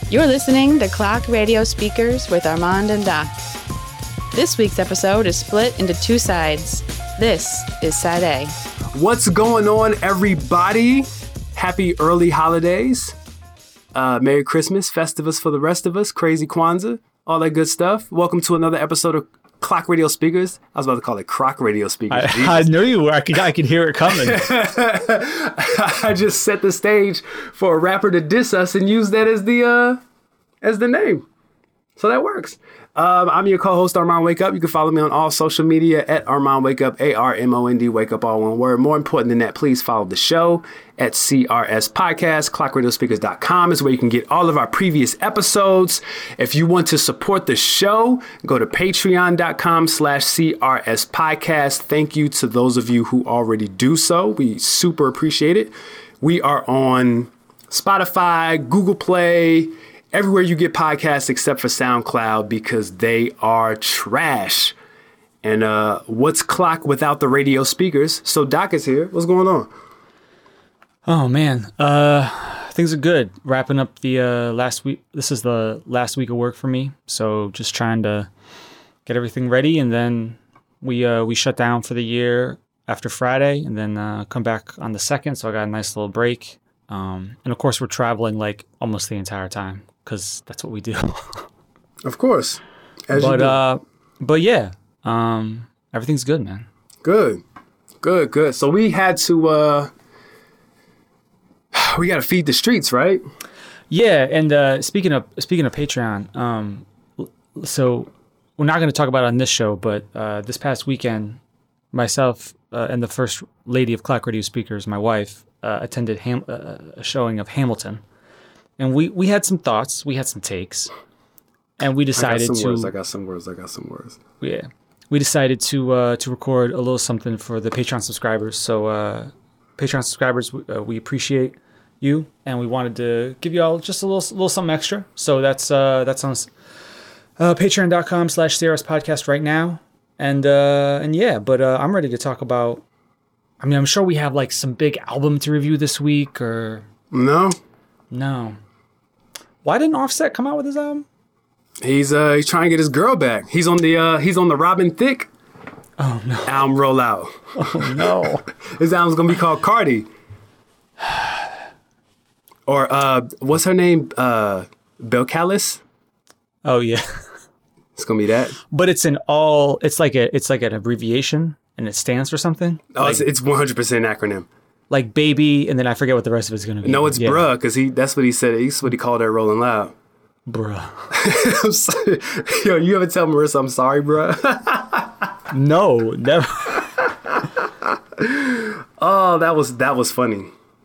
You're listening to Clock Radio Speakers with Armand and Doc. This week's episode is split into two sides. This is Side A. What's going on, everybody? Happy early holidays. Merry Christmas, Festivus for the rest of us, Crazy Kwanzaa, all that good stuff. Welcome to another episode of Clock Radio Speakers. I was about to call it Croc Radio Speakers. I knew you were. I could hear it coming. I just set the stage for a rapper to diss us and use that as the name. So that works. I'm your co-host, Armand Wake Up. You can follow me on all social media at Armand Wake Up, ARMOND, Wake Up, all one word. More important than that, please follow the show at CRS Podcast. ClockRadioSpeakers.com is where you can get all of our previous episodes. If you want to support the show, go to Patreon.com/CRS Podcast. Thank you to those of you who already do so. We super appreciate it. We are on Spotify, Google Play, everywhere you get podcasts except for SoundCloud because they are trash. And what's Clock without the radio speakers? So Doc is here. What's going on? Oh, man. Things are good. Wrapping up the last week. This is the last week of work for me. So just trying to get everything ready. And then we shut down for the year after Friday and then come back on the 2nd. So I got a nice little break. And of course, we're traveling like almost the entire time because that's what we do. Of course. But yeah, everything's good, man. Good. So we had to, we got to feed the streets, right? Yeah. And speaking of Patreon, so we're not going to talk about it on this show, but this past weekend, myself and the first lady of Clock Radio Speakers, my wife, attended a showing of Hamilton. And we had some thoughts, we had some takes, and we decided I got some words. Yeah, we decided to record a little something for the Patreon subscribers. So Patreon subscribers, we appreciate you, and we wanted to give you all just a little something extra. So that's on Patreon.com/CRS Podcast right now. And yeah, but I'm ready to talk about. I mean, I'm sure we have like some big album to review this week, or no. Why didn't Offset come out with his album? He's trying to get his girl back. He's on the Robin Thicke album rollout. Oh no. His album's gonna be called Cardi. Or what's her name? Belcalis? Oh yeah. It's gonna be that. But it's like an abbreviation and it stands for something. Oh, like, it's 100% acronym. Like baby, and then I forget what the rest of it's gonna be. No, it's bruh, because that's what he said. He's what he called her Rolling Loud. Bruh. Yo, you ever tell Marissa I'm sorry, bruh? No, never. Oh, that was funny.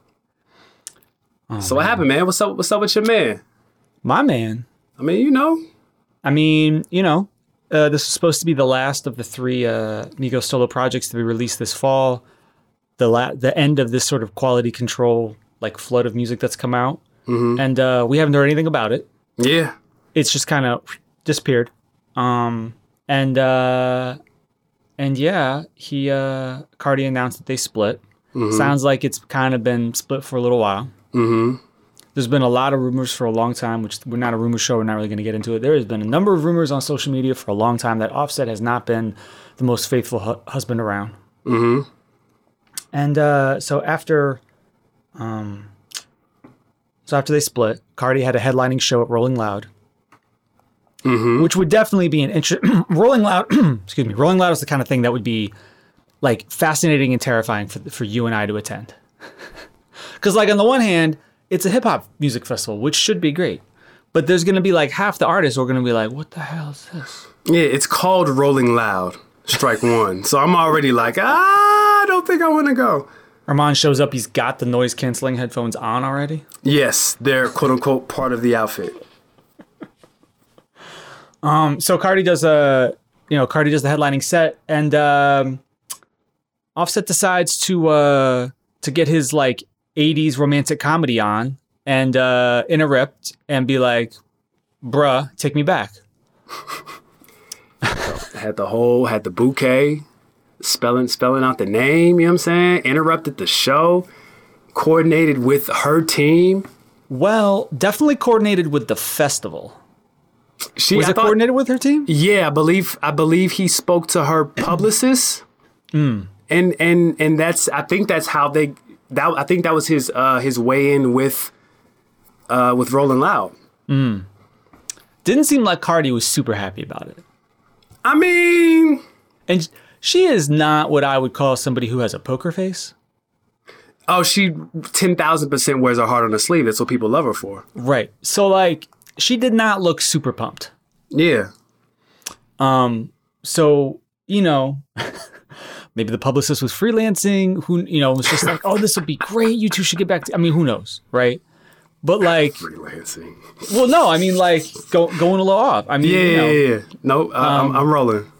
So what happened, man? What's up with your man? My man. I mean, you know, this is supposed to be the last of the 3 Migos solo projects to be released this fall. The end of this sort of quality control, like flood of music that's come out. Mm-hmm. And we haven't heard anything about it. Yeah. It's just kind of disappeared. And yeah, Cardi announced that they split. Mm-hmm. Sounds like it's kind of been split for a little while. Mm-hmm. There's been a lot of rumors for a long time, which we're not a rumor show. We're not really going to get into it. There has been a number of rumors on social media for a long time that Offset has not been the most faithful husband around. Mm-hmm. And so after they split, Cardi had a headlining show at Rolling Loud, which would definitely be an Rolling Loud. Excuse me. Rolling Loud is the kind of thing that would be like fascinating and terrifying for you and I to attend. Because like on the one hand, it's a hip hop music festival, which should be great, but there's going to be like half the artists are going to be like, "What the hell is this?" Yeah, it's called Rolling Loud. Strike one. So I'm already like, I don't think I want to go. Armand shows up. He's got the noise canceling headphones on already. Yes, they're quote unquote part of the outfit. So Cardi does the headlining set, and Offset decides to get his like 80s romantic comedy on and interrupt and be like, "Bruh, take me back." Had the bouquet, spelling out the name, you know what I'm saying? Interrupted the show, coordinated with her team, Well, definitely coordinated with the festival. Was it coordinated with her team? Yeah, I believe he spoke to her publicist. And I think that's how I think that was his way in with Rolling Loud. Didn't seem like Cardi was super happy about it. I mean, and she is not what I would call somebody who has a poker face. Oh, she 10,000% wears her heart on her sleeve. That's what people love her for. Right. So like, she did not look super pumped. Yeah. So, you know, maybe the publicist was freelancing, who, you know, was just like, oh, this would be great. You two should get back to, I mean, who knows, right? But like, freelancing. Well, no, I mean, like going a little off. I mean, yeah. No, I'm rolling.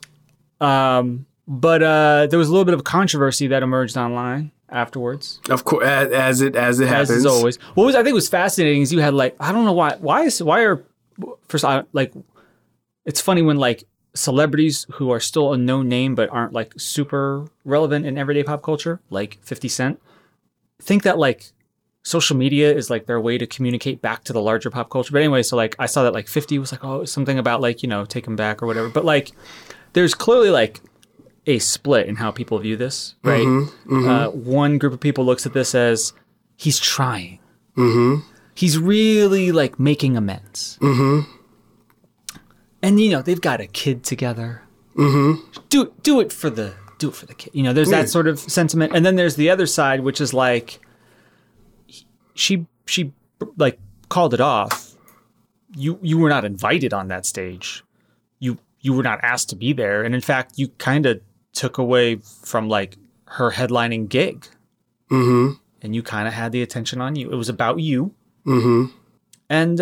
But there was a little bit of controversy that emerged online afterwards. Of course, as it happens. As always. What I think was fascinating is you had like, I don't know why are first like, it's funny when like celebrities who are still a known name but aren't like super relevant in everyday pop culture, like 50 Cent, think that like social media is like their way to communicate back to the larger pop culture. But anyway, so like I saw that like 50 was like, oh, something about like, you know, take him back or whatever. But like there's clearly like a split in how people view this, right? One group of people looks at this as he's trying. He's really like making amends. And you know, they've got a kid together. Do it for the kid. You know, there's that sort of sentiment. And then there's the other side, which is like, she like called it off. You were not invited on that stage. You were not asked to be there. And in fact, you kind of took away from like her headlining gig. And you kind of had the attention on you. It was about you. And,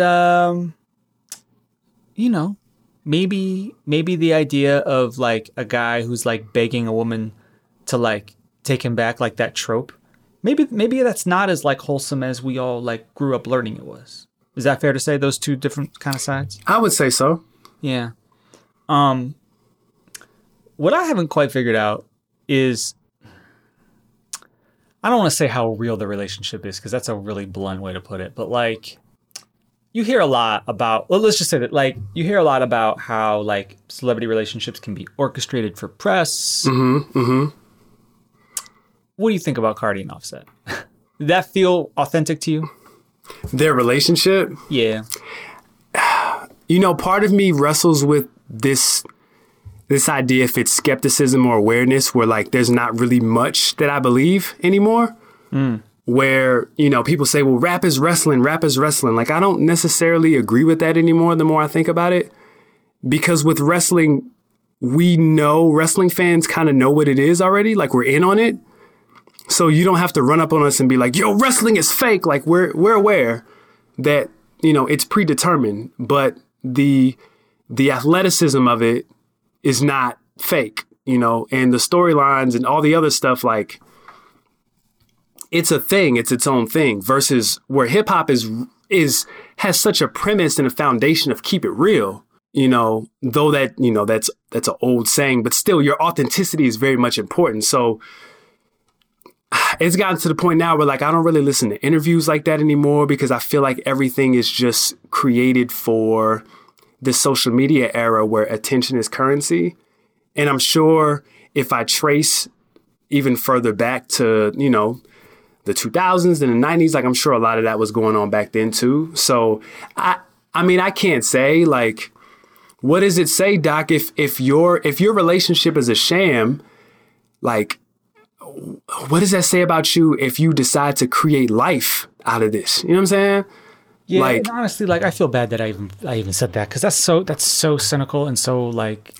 you know, maybe the idea of like a guy who's like begging a woman to like take him back, like that trope. Maybe that's not as like wholesome as we all like grew up learning it was. Is that fair to say, those two different kind of sides? I would say so. Yeah. What I haven't quite figured out is, I don't want to say how real the relationship is, because that's a really blunt way to put it. But like, you hear a lot about, well, let's just say that like, you hear a lot about how like celebrity relationships can be orchestrated for press. What do you think about Cardi and Offset? Did that feel authentic to you? Their relationship? Yeah. You know, part of me wrestles with this idea, if it's skepticism or awareness, where like there's not really much that I believe anymore. Where, you know, people say, well, rap is wrestling. Like, I don't necessarily agree with that anymore the more I think about it. Because with wrestling, we know, wrestling fans kind of know what it is already. Like, we're in on it. So you don't have to run up on us and be like, yo, wrestling is fake. Like, we're aware that, you know, it's predetermined. But the athleticism of it is not fake, you know, and the storylines and all the other stuff, like, it's a thing, it's its own thing, versus where hip hop has such a premise and a foundation of keep it real, you know, though that, you know, that's an old saying, but still your authenticity is very much important. So it's gotten to the point now where like I don't really listen to interviews like that anymore, because I feel like everything is just created for this social media era where attention is currency. And I'm sure if I trace even further back to, you know, the 2000s and the 90s, like I'm sure a lot of that was going on back then too. So I mean, I can't say like, what does it say, Doc? If your relationship is a sham, like, what does that say about you if you decide to create life out of this? You know what I'm saying? Yeah, like, and honestly, like I feel bad that I even said that, because that's so cynical and so like,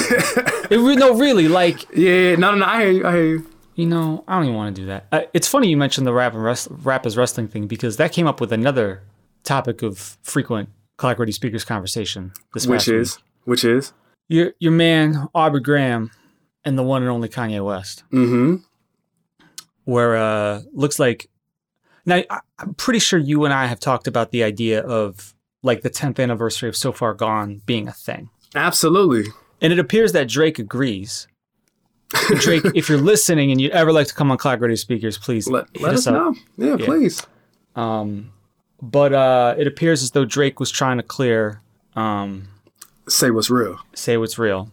really, like, yeah, no, I hear you. You know, I don't even want to do that. It's funny you mentioned the rap is wrestling thing, because that came up with another topic of frequent Collaborating Speakers conversation this past week. Which is your man Aubrey Graham and the one and only Kanye West. Where looks like, now I'm pretty sure you and I have talked about the idea of like the 10th anniversary of So Far Gone being a thing. Absolutely. And it appears that Drake agrees. Drake, if you're listening and you'd ever like to come on Cloud Radio Speakers, please let us know. Yeah, please. But it appears as though Drake was trying to clear Say What's Real. Say What's Real.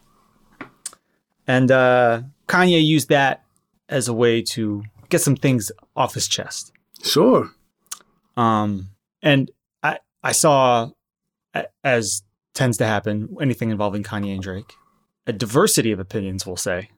And Kanye used that as a way to get some things off his chest. Sure. And I saw, as tends to happen, anything involving Kanye and Drake, a diversity of opinions, we'll say.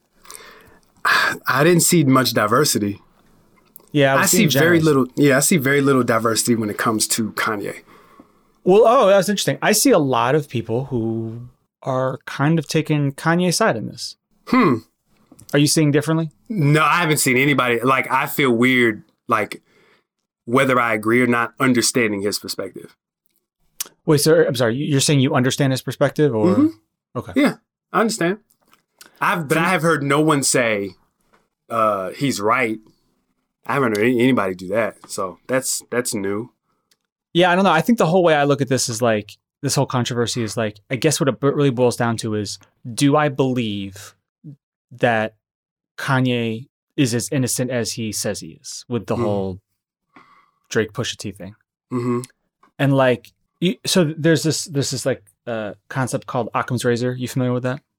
I didn't see much diversity. Yeah, I see very little. Yeah, I see very little diversity when it comes to Kanye. Well, that's interesting. I see a lot of people who are kind of taking Kanye's side in this. Are you seeing differently? No, I haven't seen anybody. Like, I feel weird, like, whether I agree or not, understanding his perspective. Wait, sir, I'm sorry. You're saying you understand his perspective, or? Mm-hmm. Okay. Yeah, I understand. But I have heard no one say he's right. I haven't heard anybody do that. So that's new. Yeah, I don't know. I think the whole way I look at this is like, this whole controversy is like, I guess what it really boils down to is, do I believe that Kanye is as innocent as he says he is with the whole Drake Pusha T thing? Mm-hmm. And like, so there's this like concept called Occam's razor. You familiar with that?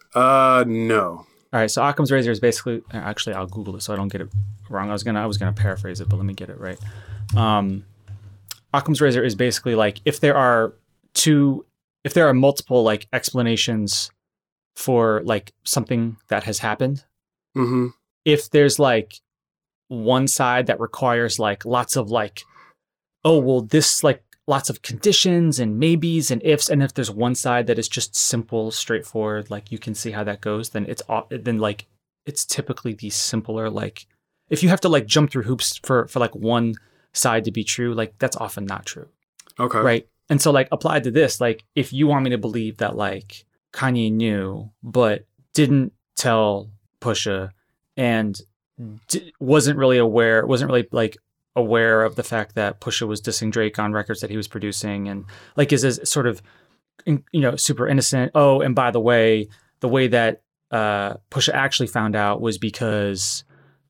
No. All right. So Occam's razor is basically, actually, I'll Google it so I don't get it wrong. I was gonna paraphrase it, but let me get it right. Occam's razor is basically like, if there are multiple like explanations for like something that has happened, if there's like one side that requires like lots of like, oh, well, this like lots of conditions and maybes and ifs, and if there's one side that is just simple, straightforward, like you can see how that goes, then it's typically the simpler, like if you have to like jump through hoops for like one side to be true, like that's often not true. Okay. Right. And so like applied to this, like if you want me to believe that like Kanye knew but didn't tell Pusha and wasn't really aware of the fact that Pusha was dissing Drake on records that he was producing, and like is as sort of, super innocent. Oh, and by the way that Pusha actually found out was because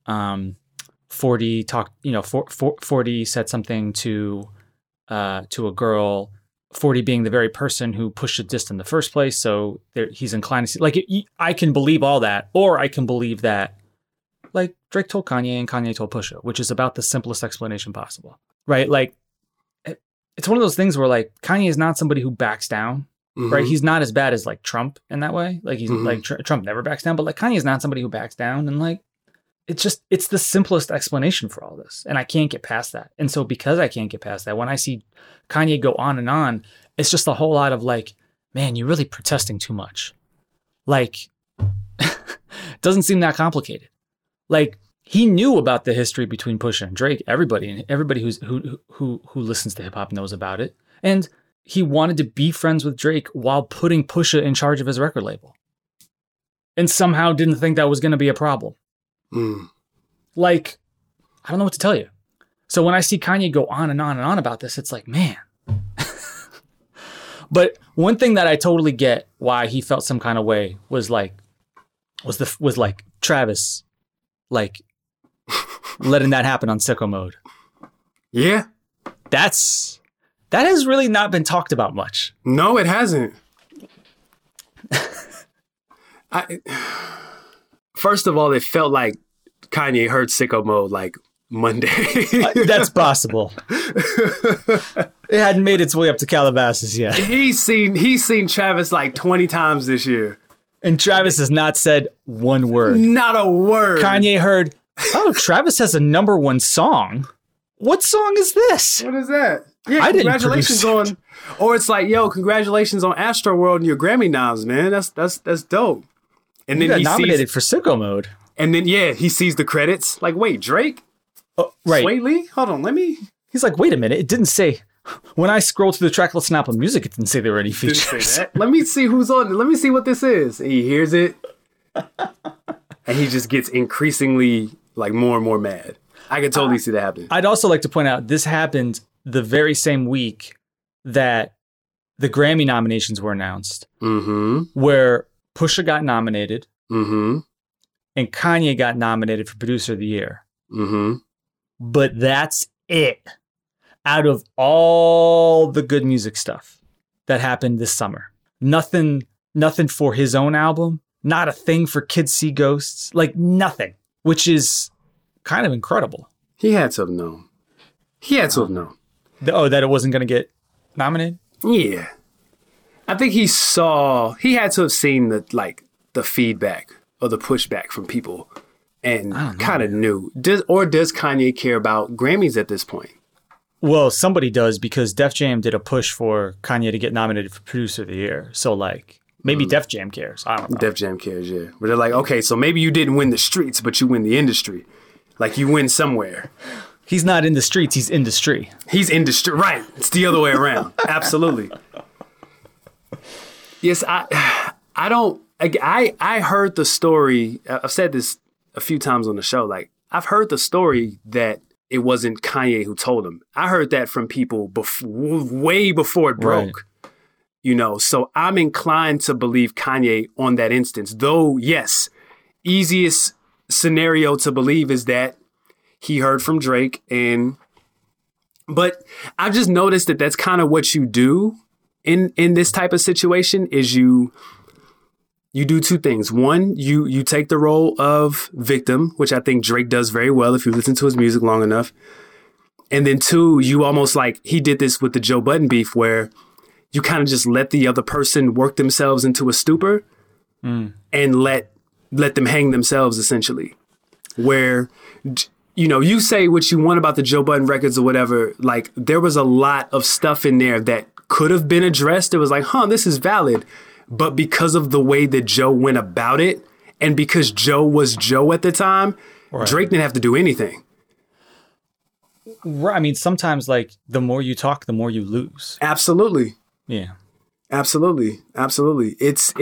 40 talked, 40 said something to a girl, 40 being the very person who Pusha dissed in the first place. So he's inclined to see, like, I can believe all that, or I can believe that like Drake told Kanye and Kanye told Pusha, which is about the simplest explanation possible, right? Like, it's one of those things where like Kanye is not somebody who backs down, right? He's not as bad as like Trump in that way. Like he's like Trump never backs down, but like Kanye is not somebody who backs down, and like it's the simplest explanation for all this, and I can't get past that. And so because I can't get past that, when I see Kanye go on and on, it's just a whole lot of like, man, you're really protesting too much. Like, doesn't seem that complicated. Like, he knew about the history between Pusha and Drake. Everybody who listens to hip hop knows about it. And he wanted to be friends with Drake while putting Pusha in charge of his record label. And somehow didn't think that was going to be a problem. Like, I don't know what to tell you. So when I see Kanye go on and on and on about this, it's like, man. But one thing that I totally get why he felt some kind of way was Travis, like, letting that happen on Sicko Mode. Yeah. That has really not been talked about much. No, it hasn't. First of all, it felt like Kanye heard Sicko Mode like Monday. That's possible. It hadn't made its way up to Calabasas yet. He's seen Travis like 20 times this year. And Travis has not said one word. Not a word. Kanye heard, oh, Travis has a #1 song. What song is this? What is that? Yeah, I congratulations on, or it's like, yo, congratulations on Astroworld and your Grammy noms, man. That's dope. And then he got nominated for Sicko Mode. And then he sees the credits. Like, wait, Drake? Oh, right. Sway Lee? Hold on, He's like, wait a minute. It didn't say. When I scrolled through the track list on Apple Music, it didn't say there were any features. Didn't say that. Let me see who's on it. Let me see what this is. And he hears it, and he just gets increasingly like more and more mad. I can totally see that happening. I'd also like to point out this happened the very same week that the Grammy nominations were announced, where Pusha got nominated, and Kanye got nominated for Producer of the Year. But that's it. out of all the good music stuff that happened this summer, nothing for his own album, not a thing for Kids See Ghosts, like nothing, which is kind of incredible. He had to have known. That it wasn't going to get nominated? Yeah. I think he had to have seen the feedback or the pushback from people and kind of knew. Does Kanye care about Grammys at this point? Well, somebody does, because Def Jam did a push for Kanye to get nominated for Producer of the Year. So maybe Def Jam cares. I don't know. Def Jam cares, yeah. But they're like, okay, so maybe you didn't win the streets, but you win the industry. Like you win somewhere. He's not in the streets, he's industry. He's industry, right. It's the other way around. Absolutely. Yes, I heard the story. I've said this a few times on the show. Like, I've heard the story that it wasn't Kanye who told him. I heard that from people way before it broke. Right. So I'm inclined to believe Kanye on that instance. Though, yes, easiest scenario to believe is that he heard from Drake, but I've just noticed that that's kind of what you do in this type of situation is you do two things. One, you take the role of victim, which I think Drake does very well if you listen to his music long enough. And then two, you almost he did this with the Joe Budden beef where you kind of just let the other person work themselves into a stupor and let them hang themselves essentially. Where you say what you want about the Joe Budden records or whatever, there was a lot of stuff in there that could have been addressed. It was this is valid. But because of the way that Joe went about it, and because Joe was Joe at the time, right. Drake didn't have to do anything. Right. I mean, sometimes the more you talk, the more you lose. Absolutely. Yeah. Absolutely. It's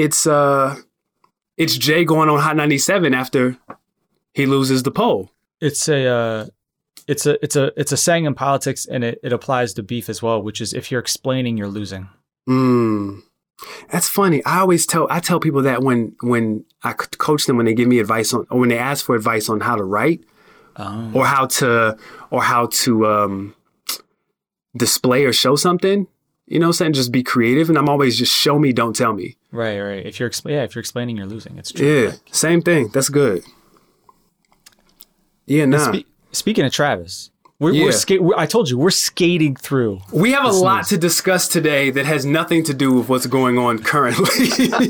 Jay going on Hot 97 after he loses the poll. It's a saying in politics, and it applies to beef as well, which is if you're explaining, you're losing. That's funny. I tell people that when I coach them, when they give me advice or when they ask for advice on how to write or how to display or show something, just be creative. And I'm always just show me, don't tell me. Right. If you're explaining, you're losing. It's true. Yeah. Same thing. That's good. Yeah, nah. Speaking of Travis, I told you, we're skating through. We have a lot to discuss today that has nothing to do with what's going on currently.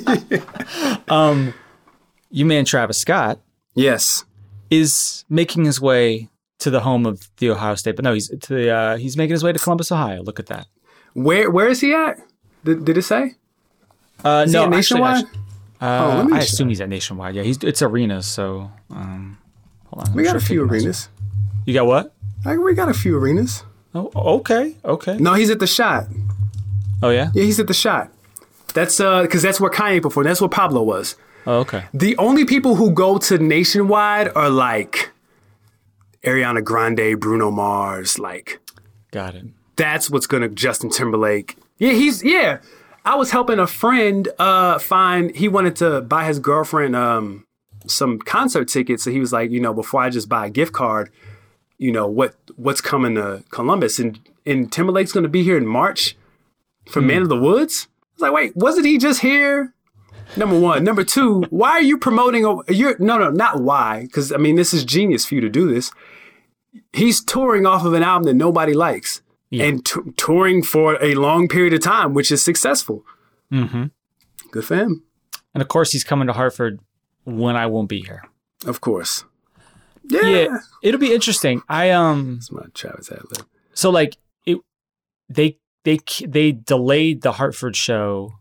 You man Travis Scott, yes, is making his way to the home of the Ohio State, but no, he's making his way to Columbus, Ohio. Look at that. Where is he at? Did it say? Is no, he at Nationwide. I assume he's at Nationwide. Yeah, it's arenas. So, hold on. We got a few arenas. You got what? We got a few arenas. Oh, okay. No, he's at the Shot. Oh yeah. Yeah, he's at the Shot. That's because that's where Kanye performed. That's where Pablo was. Oh, okay. The only people who go to Nationwide are Ariana Grande, Bruno Mars. Got it. That's what's gonna Justin Timberlake. Yeah. I was helping a friend find. He wanted to buy his girlfriend some concert tickets. So he was like, before I just buy a gift card, what's coming to Columbus, and Timberlake's going to be here in March for Man of the Woods. I was like, wait, wasn't he just here? Number one. Number two, why are you promoting? Not why, because this is genius for you to do this. He's touring off of an album that nobody likes, and touring for a long period of time, which is successful. Mm-hmm. Good for him. And of course, he's coming to Hartford when I won't be here. Of course. Yeah, it'll be interesting. It's my Travis ad-lib. So they delayed the Hartford show,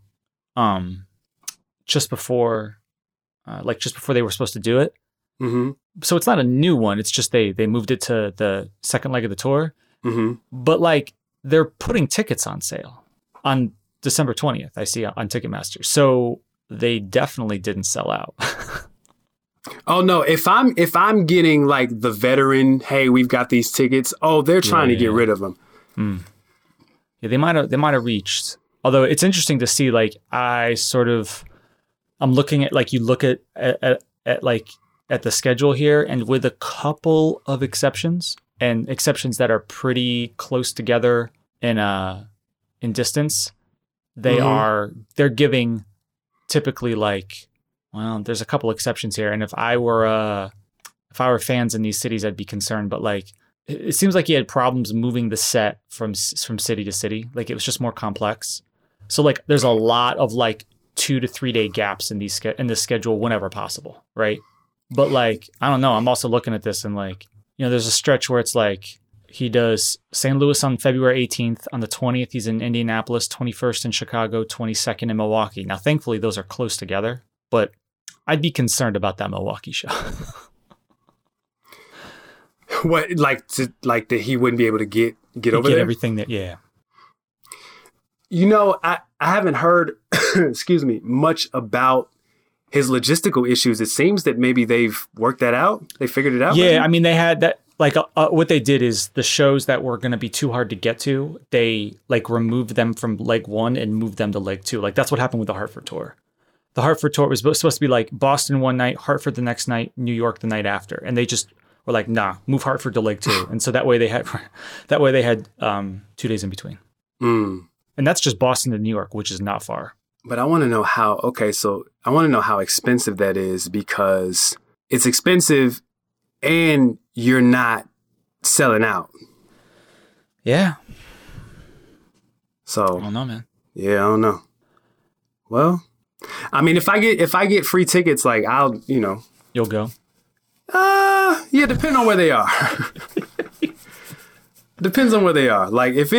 just before they were supposed to do it. Mm-hmm. So it's not a new one. It's just they moved it to the second leg of the tour. Mm-hmm. But they're putting tickets on sale on December 20th. I see on Ticketmaster. So they definitely didn't sell out. Oh no! If I'm getting the veteran, hey, we've got these tickets. Oh, they're trying to get rid of them. Yeah, they might have reached. Although it's interesting to see. I'm looking at you look at the schedule here, and with a couple of exceptions, and exceptions that are pretty close together in distance, they're giving typically like, well, there's a couple exceptions here. And if I were fans in these cities, I'd be concerned. But like, it seems like he had problems moving the set from city to city. Like it was just more complex. So like, there's a lot of like 2 to 3 day gaps in the schedule whenever possible, right? But like, I don't know. I'm also looking at this and like, there's a stretch where it's like he does St. Louis on February 18th. On the 20th, he's in Indianapolis, 21st in Chicago, 22nd in Milwaukee. Now, thankfully, those are close together, but I'd be concerned about that Milwaukee show. What, that he wouldn't be able to get over there? Everything that, yeah. I haven't heard, excuse me, much about his logistical issues. It seems that maybe they've worked that out. They figured it out. Yeah, maybe? I mean, they had that. Like what they did is the shows that were going to be too hard to get to, they like removed them from leg 1 and moved them to leg 2. Like that's what happened with the Hartford tour. The Hartford tour was supposed to be like Boston one night, Hartford the next night, New York the night after, and they just were like, nah, move Hartford to leg 2, and so that way they had 2 days in between. And that's just Boston to New York, which is not far. But I want to know how. Okay, so I want to know how expensive that is, because it's expensive and you're not selling out. Yeah. So I don't know, man. Yeah, I don't know. Well, I mean, if I get free tickets, like I'll, You'll go. Yeah, depending on where they are. Depends on where they are. Like if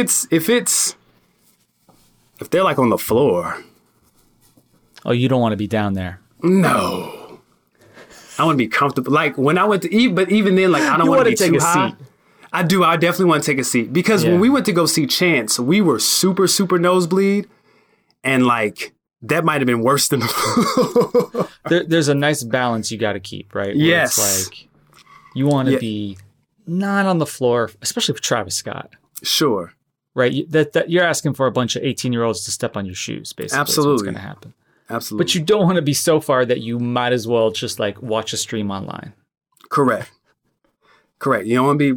they're like on the floor. Oh, you don't want to be down there. No. I want to be comfortable. Like when I went to eat, but even then, like I don't want to be too high. Seat. I do. I definitely want to take a seat, because when we went to go see Chance, we were super, super nosebleed, and like that might have been worse than the there's a nice balance you got to keep, right? Where yes. It's like you want to be not on the floor, especially for Travis Scott. Sure. Right. That you're asking for a bunch of 18-year-olds to step on your shoes, basically. Absolutely. What's going to happen. Absolutely. But you don't want to be so far that you might as well just like watch a stream online. Correct. You don't want to be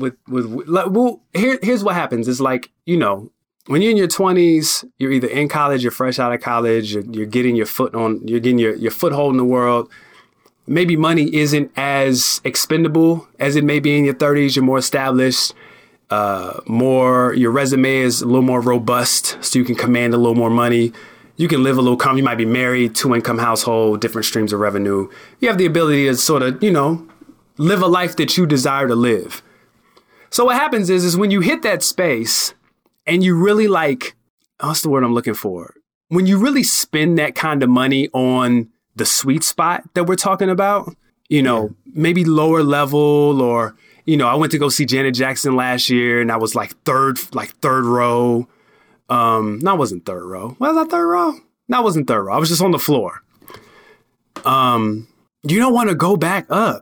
here's what happens. It's like, when you're in your 20s, you're either in college, you're fresh out of college, you're getting your foothold in the world. Maybe money isn't as expendable as it may be in your 30s. You're more established, your resume is a little more robust, so you can command a little more money. You can live a little calm. You might be married, 2-income household, different streams of revenue. You have the ability to sort of, live a life that you desire to live. So what happens is when you hit that space and you really what's the word I'm looking for? When you really spend that kind of money on the sweet spot that we're talking about, maybe lower level, or, I went to go see Janet Jackson last year and I was like third row. No, I wasn't third row. Was I third row? No, I wasn't third row. I was just on the floor. You don't want to go back up.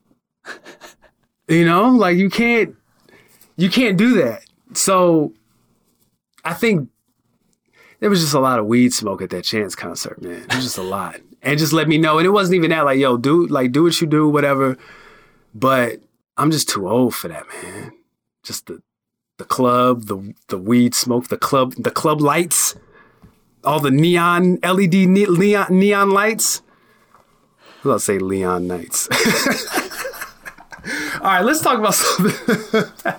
Like you can't do that. So I think there was just a lot of weed smoke at that Chance concert, man. It was just a lot. And just let me know. And it wasn't even that, like, yo, dude, like, do what you do, whatever. But I'm just too old for that, man. Just the club, the weed smoke, the club lights, all the neon LED neon lights. Let's say Leon Nights. All right, let's talk about something.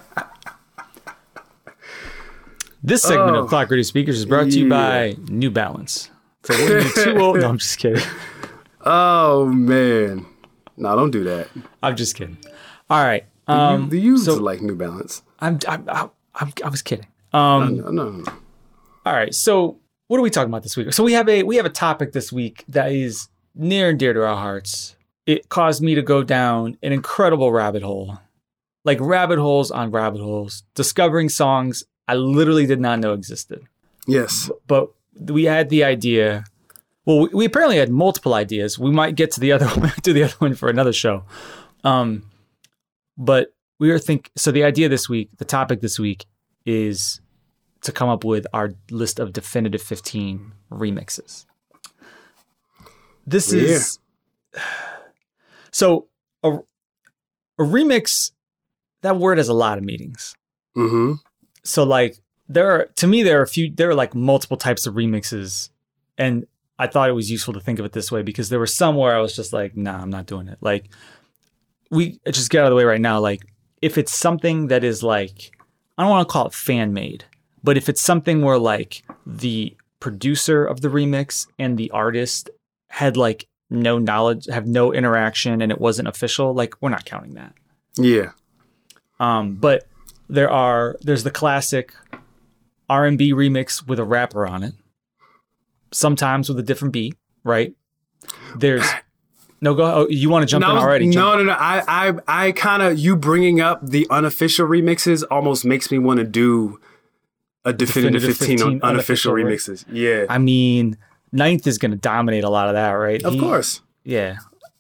This segment of Clock Radio Speakers is brought to you by New Balance. For when you're too old. No, I'm just kidding. Oh man, no, don't do that. I'm just kidding. All right. The youths like New Balance. I was kidding. No. All right. So what are we talking about this week? So we have a topic this week that is near and dear to our hearts. It caused me to go down an incredible rabbit hole, like rabbit holes on rabbit holes, discovering songs I literally did not know existed. Yes. But we had the idea. Well, we apparently had multiple ideas. We might get to the other one for another show. But we were so the idea this week, the topic this week is to come up with our list of definitive 15 remixes. This is so a remix that word has a lot of meanings. Mm-hmm. So like there are like multiple types of remixes, and I thought it was useful to think of it this way because there were some where I was just like, nah, I'm not doing it. Like we just get out of the way right now. Like if it's something that is like, I don't want to call it fan made, but if it's something where like the producer of the remix and the artist had like no knowledge, have no interaction, and it wasn't official, like we're not counting that. Yeah. But there's the classic R&B remix with a rapper on it, sometimes with a different beat, right? There's no go. Oh, you want to jump in already? No. I kind of, you bringing up the unofficial remixes almost makes me want to do a definitive 15 on unofficial remixes. Right? Yeah. I mean, Ninth is going to dominate a lot of that, right? Of course. Yeah.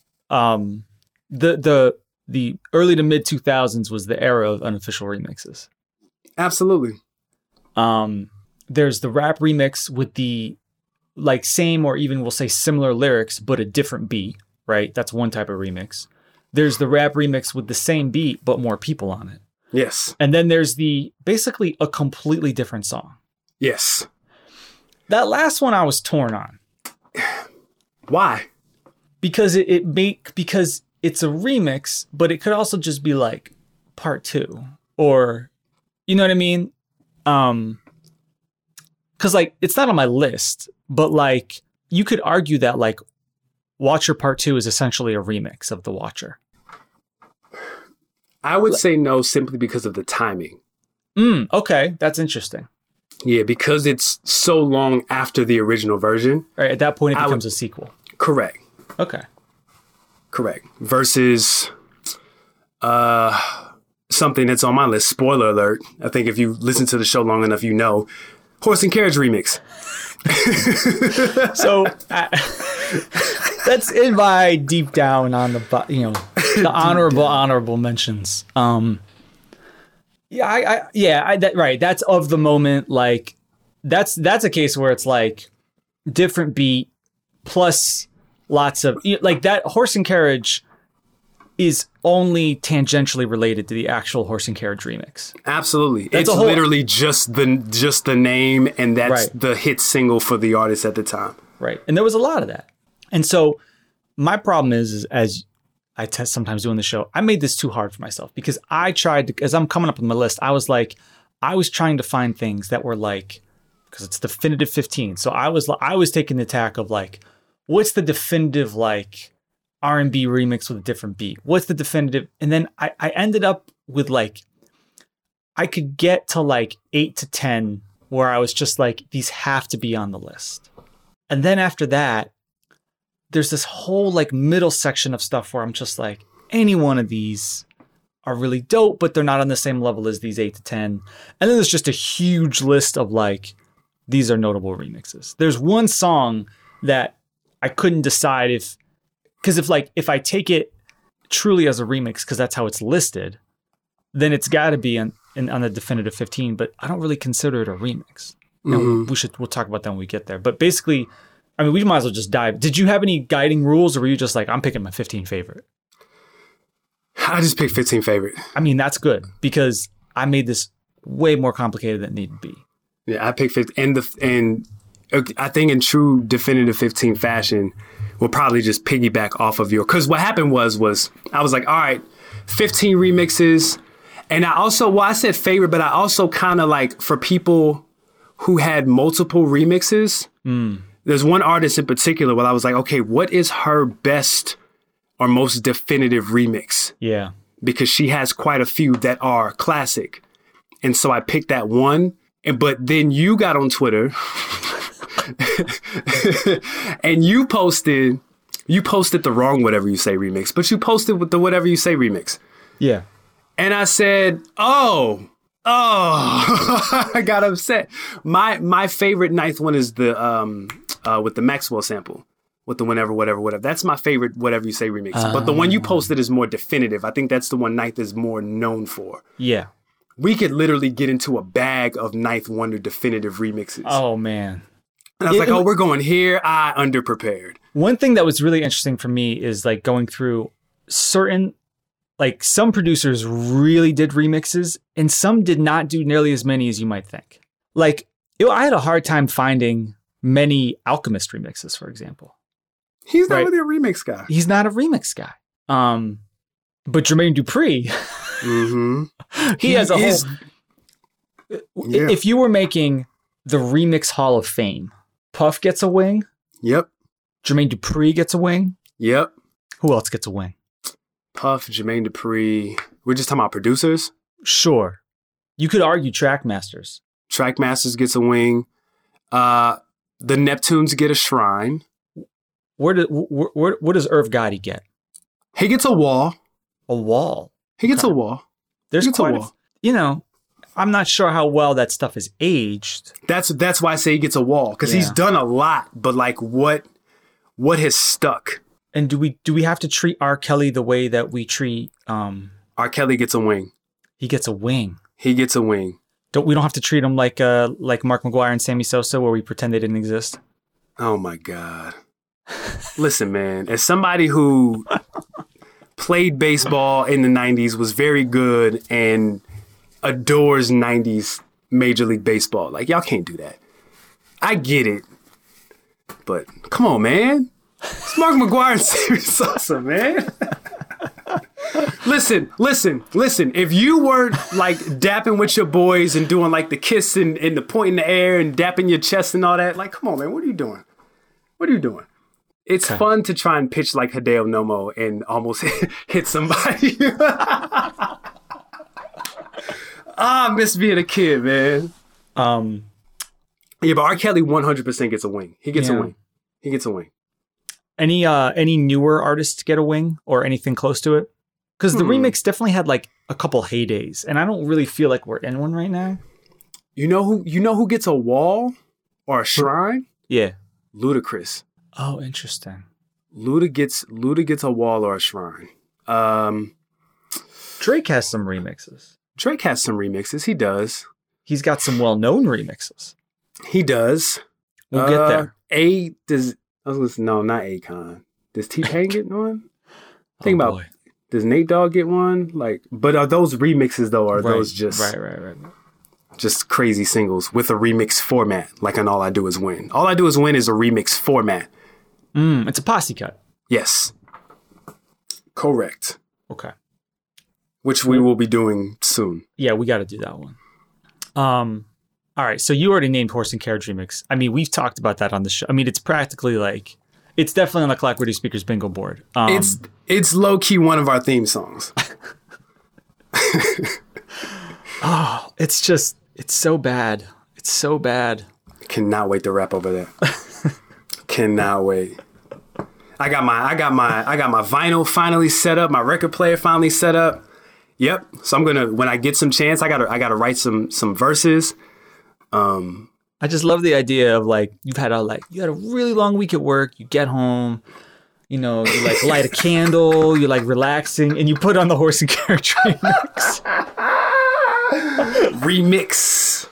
The early to mid 2000s was the era of unofficial remixes. Absolutely. There's the rap remix with the like same or even we'll say similar lyrics, but a different beat, right? That's one type of remix. There's the rap remix with the same beat, but more people on it. Yes. And then there's basically a completely different song. Yes. That last one I was torn on. Why? Because because it's a remix, but it could also just be like part 2 or, you know what I mean? Cause like, it's not on my list, but like you could argue that like Watcher Part 2 is essentially a remix of The Watcher. I would say no, simply because of the timing. Okay. That's interesting. Yeah, because it's so long after the original version. Right, at that point, it becomes a sequel. Correct. Okay. Correct. Versus something that's on my list, spoiler alert. I think if you listen to the show long enough, you know. Horse and Carriage remix. So that's in my deep down on the honorable mentions. Right. That's of the moment. Like that's a case where it's like different beat plus lots of like that. Horse and Carriage is only tangentially related to the actual Horse and Carriage remix. Absolutely. It's literally just the name, and that's right. The hit single for the artist at the time. Right. And there was a lot of that. And so my problem is as I sometimes do on the show, I made this too hard for myself because I tried to, as I'm coming up with my list, I was trying to find things that were like, because it's definitive 15. So I was taking the tack of like, what's the definitive like R&B remix with a different beat? What's the definitive? And then I ended up with like, I could get to like 8 to 10 where I was just like, these have to be on the list. And then after that, there's this whole like middle section of stuff where I'm just like, any one of these are really dope, but they're not on the same level as these 8 to 10. And then there's just a huge list of like, these are notable remixes. There's one song that I couldn't decide because if I take it truly as a remix, because that's how it's listed, then it's got to be on the definitive 15, but I don't really consider it a remix. Mm-hmm. We'll talk about that when we get there. But basically, I mean, we might as well just dive. Did you have any guiding rules, or were you just like, I'm picking my 15 favorite? I just picked 15 favorite. I mean, that's good because I made this way more complicated than it needed to be. Yeah, I picked 15. And I think in true definitive 15 fashion, we'll probably just piggyback off of your, because what happened was I was like, all right, 15 remixes. And I also, I said favorite, but I also kind of like for people who had multiple remixes, there's one artist in particular where I was like, okay, what is her best or most definitive remix? Yeah. Because she has quite a few that are classic. And so I picked that one. But then you got on Twitter and you posted the wrong Whatever You Say remix, but you posted with the Whatever You Say remix. Yeah. And I said, oh, I got upset. My favorite ninth one is the with the Maxwell sample with the whatever. That's my favorite Whatever You Say remix. But the one you posted is more definitive. I think that's the one Ninth is more known for. Yeah. We could literally get into a bag of Ninth Wonder definitive remixes. Oh, man. And I was like, we're going here. I underprepared. One thing that was really interesting for me is like going through certain like some producers really did remixes and some did not do nearly as many as you might think. Like I had a hard time finding many Alchemist remixes, for example. He's not really a remix guy. He's not a remix guy. But Jermaine Dupri, he has a whole... Yeah. If you were making the Remix Hall of Fame, Puff gets a wing. Yep. Jermaine Dupri gets a wing. Yep. Who else gets a wing? Puff, Jermaine Dupri. We're just talking about producers? Sure. You could argue Trackmasters. Trackmasters gets a wing. The Neptunes get a shrine. What does Irv Gotti get? He gets a wall. A wall? He gets a wall. There's quite a wall. I'm not sure how well that stuff is aged. That's why I say he gets a wall, because he's done a lot, but like what has stuck? And do we have to treat R. Kelly the way that we treat R. Kelly gets a wing. He gets a wing. He gets a wing. We don't have to treat him like Mark McGuire and Sammy Sosa, where we pretend they didn't exist? Oh my God. Listen, man, as somebody who played baseball in the 90s, was very good, and adores 90s Major League Baseball, like, y'all can't do that. I get it. But come on, man. It's Mark McGuire and Sammy Sosa, man. Listen. If you weren't like dapping with your boys and doing like the kiss and the point in the air and dapping your chest and all that, like, come on, man, what are you doing? It's fun to try and pitch like Hideo Nomo and almost hit somebody. I miss being a kid, man. Yeah, but R. Kelly 100% gets a wing. He gets a wing. Any newer artists get a wing or anything close to it? Because the remix definitely had like a couple heydays, and I don't really feel like we're in one right now. You know who gets a wall or a shrine? Yeah, Ludacris. Oh, interesting. Luda gets a wall or a shrine. Drake has some remixes. He does. He's got some well-known remixes. He does. We'll get there. No, not Akon. Does T-Pain get one? Does Nate Dogg get one? Like, but are those remixes though? Or are those just right? Just crazy singles with a remix format, like an All I Do Is Win. All I Do Is Win is a remix format. It's a posse cut. Yes. Correct. Okay. Which we will be doing soon. Yeah, we got to do that one. All right, so you already named Horse and Carriage Remix. I mean, we've talked about that on the show. I mean, it's practically like, it's definitely on the Clock Radio Speakers bingo board. It's low-key one of our theme songs. Oh, it's so bad. It's so bad. Cannot wait to rap over that. Cannot wait. I got my vinyl finally set up. My record player finally set up. Yep. So I'm gonna, when I get some chance, I gotta write some verses. I just love the idea of like you had a really long week at work. You get home, you like light a candle. You're like relaxing, and you put on the Horse and Carriage remix.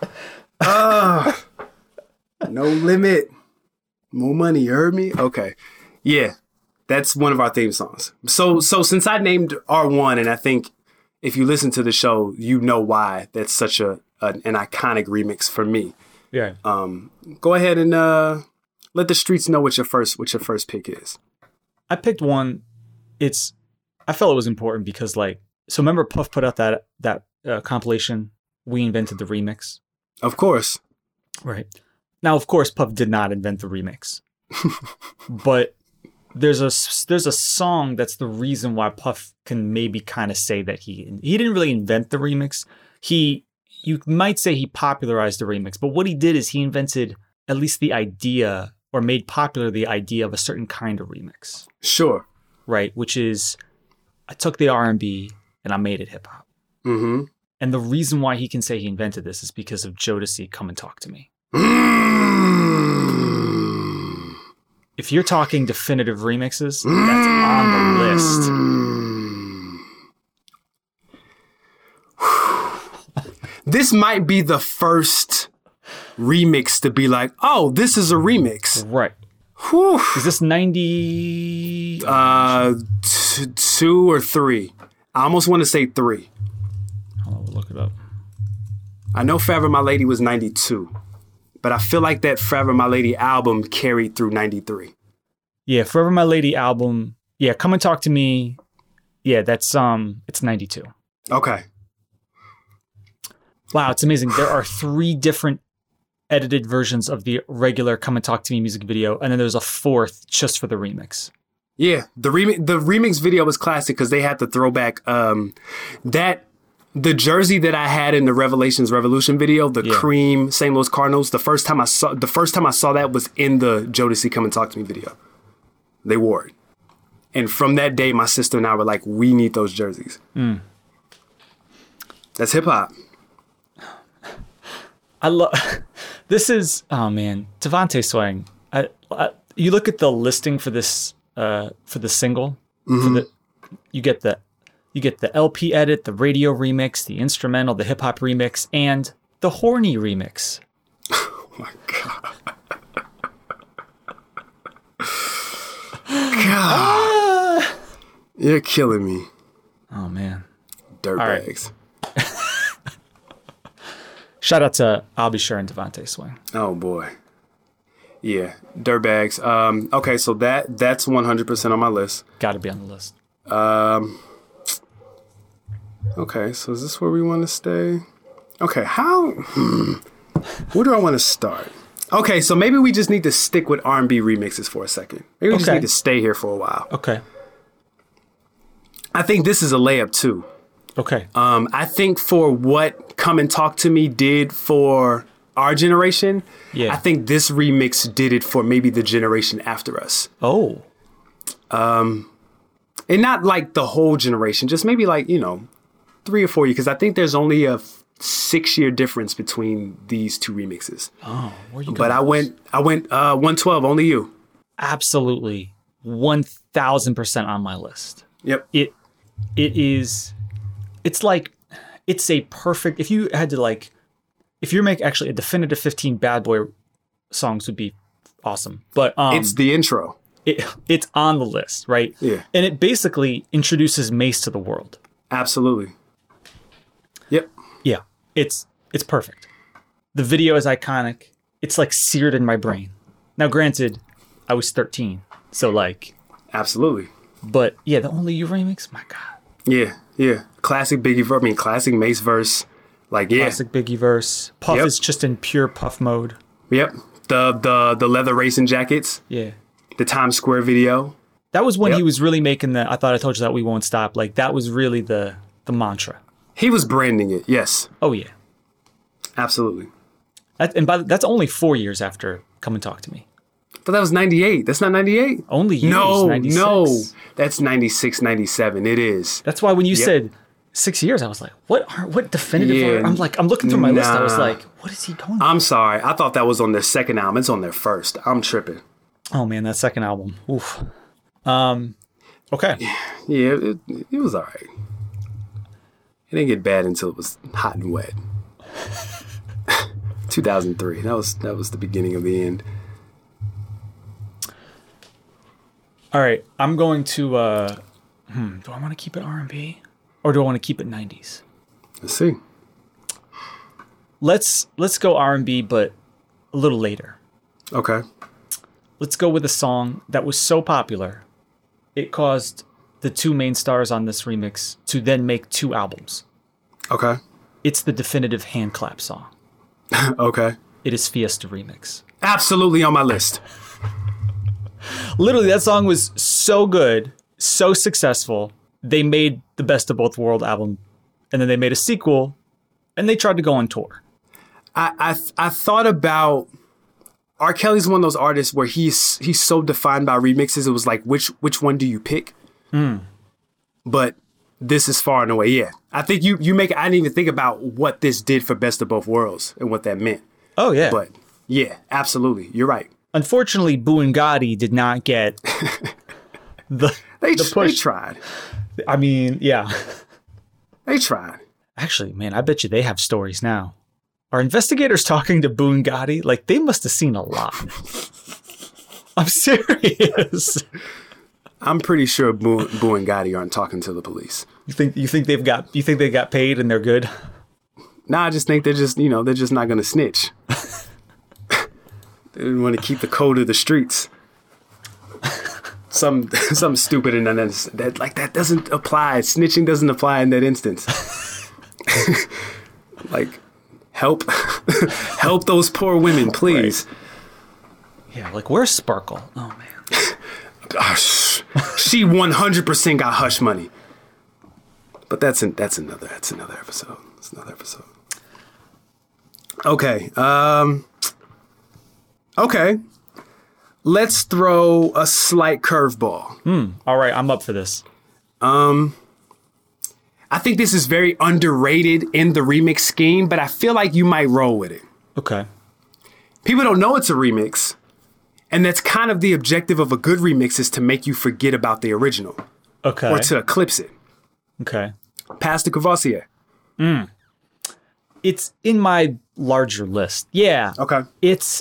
No limit. More money, you heard me? Okay. Yeah. That's one of our theme songs. So since I named R1, and I think if you listen to the show, you know why that's such an iconic remix for me. Yeah. Go ahead and let the streets know what your first pick is. I picked one. I felt it was important because so remember Puff put out that compilation, We Invented the Remix? Of course. Right. Now, of course, Puff did not invent the remix. But there's a song that's the reason why Puff can maybe kind of say that he didn't really invent the remix. You might say he popularized the remix, but what he did is he invented at least the idea or made popular the idea of a certain kind of remix. Sure. Right, which is I took the R&B and I made it hip hop. Mm-hmm. And the reason why he can say he invented this is because of Jodeci Come and Talk to Me. If you're talking definitive remixes, that's on the list. This might be the first remix to be like, oh, this is a remix. Right. Is this 90? 2 or 3. I almost want to say 3. I'll look it up. I know Forever My Lady was 92, but I feel like that Forever My Lady album carried through 93. Yeah, Forever My Lady album. Yeah, Come and Talk to Me. Yeah, that's it's 92. Okay. Wow, it's amazing. There are 3 different edited versions of the regular Come and Talk to Me music video, and then there's a 4th just for the remix. Yeah, the remix video was classic because they had the throwback the jersey that I had in the Revelations Revolution video, the cream St. Louis Cardinals. The first time I saw that was in the Jodeci Come and Talk to Me video. They wore it, and from that day, my sister and I were like, we need those jerseys. That's hip hop. I love this is Devontae Swing. You look at the listing for this for the single. You get the LP edit, the radio remix, the instrumental, the hip hop remix, and the horny remix. Oh my God. You're killing me. Oh man. Dirtbags. Shout out to I'll Be Sure and Devontae Swing. Oh boy. Yeah, dirtbags. Okay, so that's 100% on my list. Got to be on the list. Okay, so is this where we want to stay? Okay, where do I want to start? Okay, so maybe we just need to stick with R&B remixes for a second. Maybe we just need to stay here for a while. Okay. I think this is a layup too. Okay. I think for what Come and Talk to Me did for our generation, I think this remix did it for maybe the generation after us. Oh. And not like the whole generation, just maybe like, 3 or 4 years, because I think there's only a 6-year difference between these 2 remixes. Oh, where you going? But I went 112, Only You. Absolutely 1,000% on my list. Yep. It's a perfect, if you had to if you make actually a definitive 15 Bad Boy songs would be awesome. But it's the intro. It's on the list, right? Yeah. And it basically introduces Mase to the world. Absolutely. Yep. Yeah. It's perfect. The video is iconic. It's seared in my brain. Now granted, I was 13, so absolutely. But yeah, the Only You remix, my God. Yeah. Classic Biggie verse. Classic Mase verse. Classic Biggie verse. Puff is just in pure Puff mode. Yep. The leather racing jackets. Yeah. The Times Square video. That was when he was really making the I Thought I Told You That We Won't Stop. That was really the mantra. He was branding it, yes. Oh, yeah. Absolutely. That's only 4 years after Come and Talk to Me. But that was 98. That's not 98? Only years, 96. No. That's 96, 97. It is. That's why when you said 6 years, I was like, what definitive? Yeah, I'm looking through my list. I was like, what is he going I'm sorry. I thought that was on their second album. It's on their first. I'm tripping. Oh, man, that second album. Oof. Okay. Yeah, it was all right. It didn't get bad until it was hot and wet. 2003. That was the beginning of the end. All right. I'm going to... do I want to keep it R&B? Or do I want to keep it 90s? Let's see. Let's go R&B, but a little later. Okay. Let's go with a song that was so popular, it caused the 2 main stars on this remix to then make 2 albums. Okay. It's the definitive hand clap song. Okay. It is Fiesta Remix. Absolutely on my list. Literally, that song was so good, so successful. They made the Best of Both Worlds album, and then they made a sequel, and they tried to go on tour. I thought about R. Kelly's one of those artists where he's so defined by remixes. It was like, which one do you pick? But this is far and away. Yeah, I think you make. I didn't even think about what this did for Best of Both Worlds and what that meant. Oh yeah, but yeah, absolutely, you're right. Unfortunately, Gotti did not get the push. They tried. I mean, yeah, they tried. Actually, man, I bet you they have stories now. Are investigators talking to Gotti? They must have seen a lot. I'm serious. I'm pretty sure Boo and Gotti aren't talking to the police. You think they got paid and they're good? Nah, I just think they're just not gonna snitch. They want to keep the code of the streets. Some stupid and that doesn't apply. Snitching doesn't apply in that instance. Like, help those poor women, please. Right. Yeah, like, where's Sparkle? Oh man. She 100% got hush money. But that's another episode. That's another episode. Okay. Okay. Let's throw a slight curveball. All right, I'm up for this. I think this is very underrated in the remix scheme, but I feel like you might roll with it. Okay. People don't know it's a remix, and that's kind of the objective of a good remix, is to make you forget about the original. Okay. Or to eclipse it. Okay. Pastor Cavassier. It's in my larger list. Yeah. Okay. It's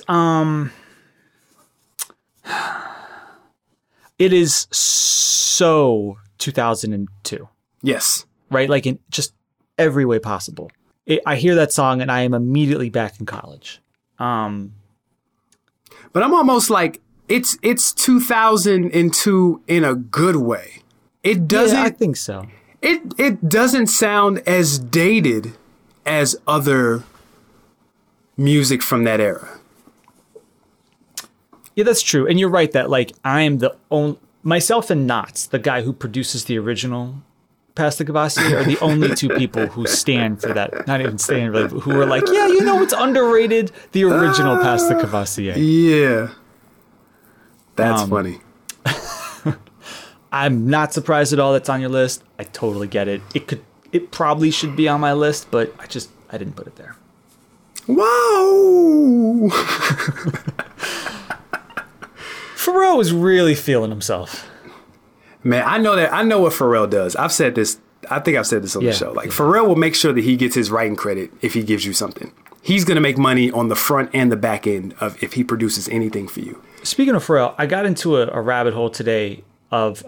it is so 2002. Yes. Right? Like, in just every way possible. I hear that song and I am immediately back in college. But I'm almost like it's 2002 in a good way. It doesn't. Yeah, I think so. It doesn't sound as dated as other music from that era. Yeah, that's true. And you're right that, like, I am the only, myself and Knots, the guy who produces the original Pastor Cavassier, are the only two people who stand for that. Not even stand, really, but who are like, yeah, it's underrated, the original Pastor Cavassier. Yeah. That's funny. I'm not surprised at all that's on your list. I totally get it. It probably should be on my list, but I didn't put it there. Whoa! Pharrell was really feeling himself. Man, I know what Pharrell does. I've said this. I think I've said this on the show. Like, Pharrell will make sure that he gets his writing credit if he gives you something. He's going to make money on the front and the back end of if he produces anything for you. Speaking of Pharrell, I got into a rabbit hole today of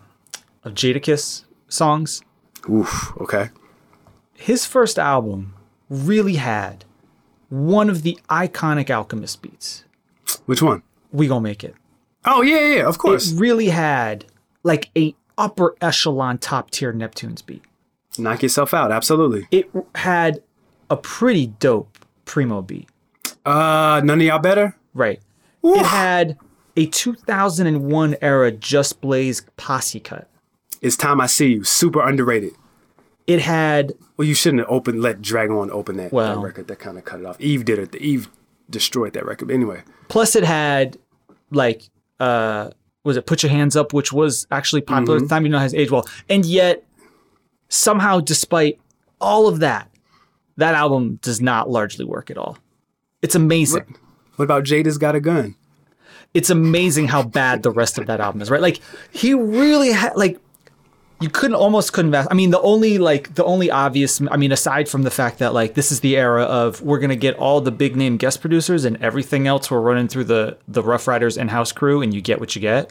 Jadakiss songs. Oof, okay. His first album really had one of the iconic Alchemist beats. Which one? We Gon' Make It. Oh, yeah, of course. It really had like a upper echelon top tier Neptunes beat. Knock yourself out, absolutely. It had a pretty dope Primo beat. None of y'all better? Right. Oof. It had a 2001 era Just Blaze posse cut. It's Time I See You. Super underrated. It had... Well, you shouldn't have let Drag On open that record. That kind of cut it off. Eve did it. Eve destroyed that record. But anyway. Plus it had, like, was it Put Your Hands Up, which was actually popular at the time, has aged well. And yet, somehow, despite all of that, that album does not largely work at all. It's amazing. What about Jada's Got a Gun? It's amazing how bad the rest of that album is, right? Like, he really had, like, you couldn't. I mean, the only obvious, I mean, aside from the fact that, like, this is the era of we're going to get all the big name guest producers and everything else we're running through the Rough Riders in-house crew and you get what you get.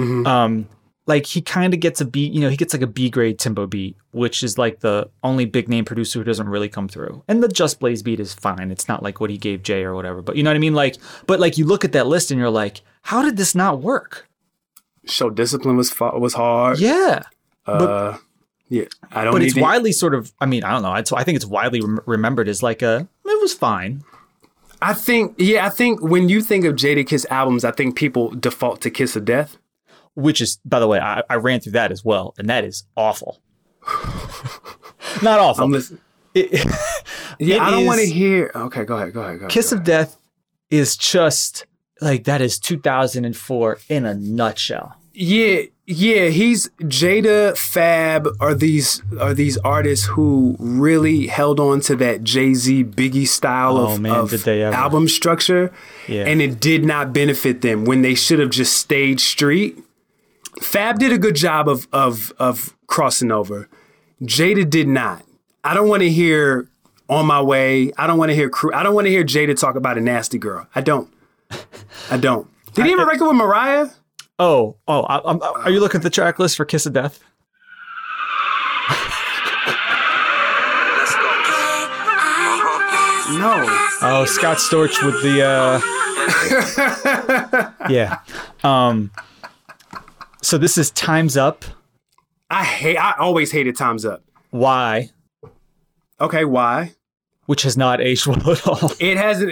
Like, he kind of gets a B, he gets like a B grade Timbo beat, which is like the only big name producer who doesn't really come through. And the Just Blaze beat is fine. It's not like what he gave Jay or whatever, but you know what I mean? Like, but like you look at that list and you're like, how did this not work? Show Discipline was hard. Yeah. Yeah, I don't. But it's widely sort of. I mean, I don't know. I think it's widely remembered as like it was fine. I think when you think of Jadakiss albums, I think people default to Kiss of Death, which is, by the way, I ran through that as well, and that is awful. Not awful. I'm listening. I don't want to hear. Okay, go ahead. Kiss of Death is just like that is 2004 in a nutshell. Yeah, he's Jada, Fab are these artists who really held on to that Jay-Z Biggie style of album structure, and it did not benefit them when they should have just stayed street. Fab did a good job of crossing over. Jada did not. I don't want to hear On My Way. I don't want to hear I don't want to hear Jada talk about a nasty girl. I don't. Did he have a record with Mariah? Are you looking at the track list for Kiss of Death? No. Oh, Scott Storch with the yeah. So this is Time's Up. I always hated Time's Up. Why? Okay, why? Which has not aged well at all. It hasn't